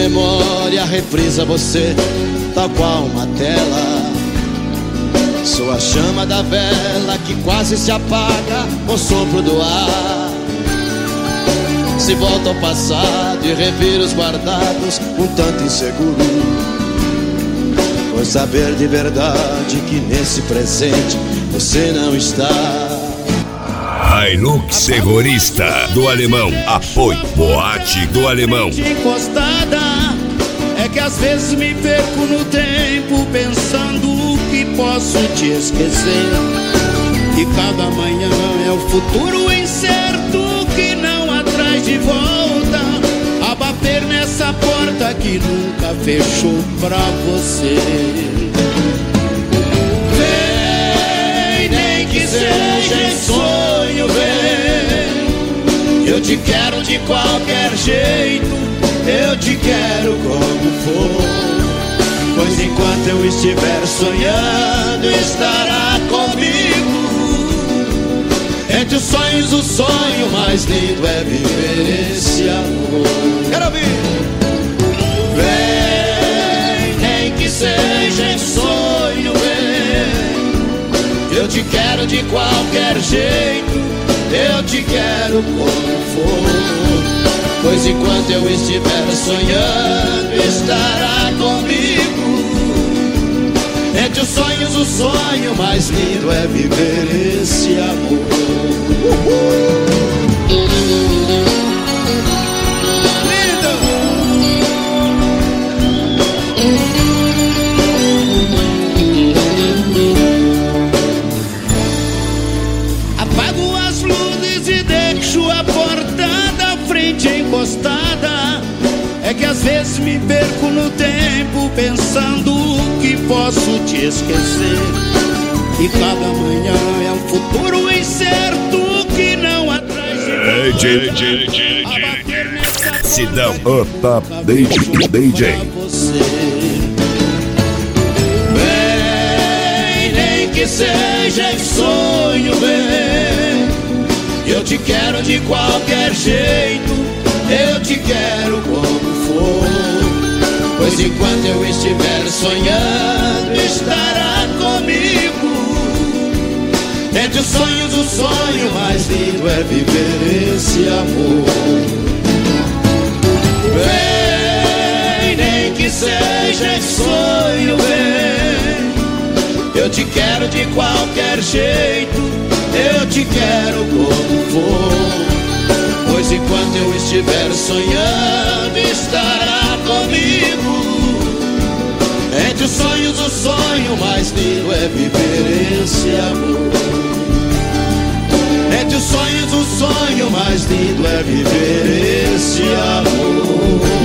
memória reprisa você, tal qual uma tela. Sou a chama da vela que quase se apaga com o sopro do ar. Se volta ao passado e revira os guardados, um tanto inseguro, pois saber de verdade que nesse presente você não está. Hilux Terrorista do Alemão. Apoio Boate do Alemão. Encostada, é que às vezes me perco no tempo pensando que posso te esquecer. E cada manhã é o futuro incerto que não atrás de volta, a bater nessa porta que nunca fechou pra você. Vem, nem que seja em sonho, vem. Eu te quero de qualquer jeito, eu te quero como for. Pois enquanto eu estiver sonhando, estará comigo. Entre os sonhos, o sonho mais lindo é viver esse amor. Quero ouvir! Vem, nem que seja em sonho, vem. Eu te quero de qualquer jeito, eu te quero como for. Pois enquanto eu estiver sonhando, estará comigo. Entre os sonhos, o sonho mais lindo é viver esse amor. Apago as luzes e deixo a porta da frente encostada. É que às vezes me perco no tempo pensando que posso te esquecer. E cada manhã é um futuro incerto que não atrás de volta. Sidão Up Top DJ. Vem, nem que seja em sonho, vem. Eu te quero de qualquer jeito, eu te quero como for. Pois enquanto eu estiver sonhando, estará comigo. Entre os sonhos, o sonho mais lindo é viver esse amor. Vem, nem que seja em sonho, vem. Eu te quero de qualquer jeito, eu te quero como for. Pois enquanto eu estiver sonhando, estará comigo. Entre os sonhos, o sonho mais lindo é viver esse amor. Entre os sonhos, o sonho mais lindo é viver esse amor.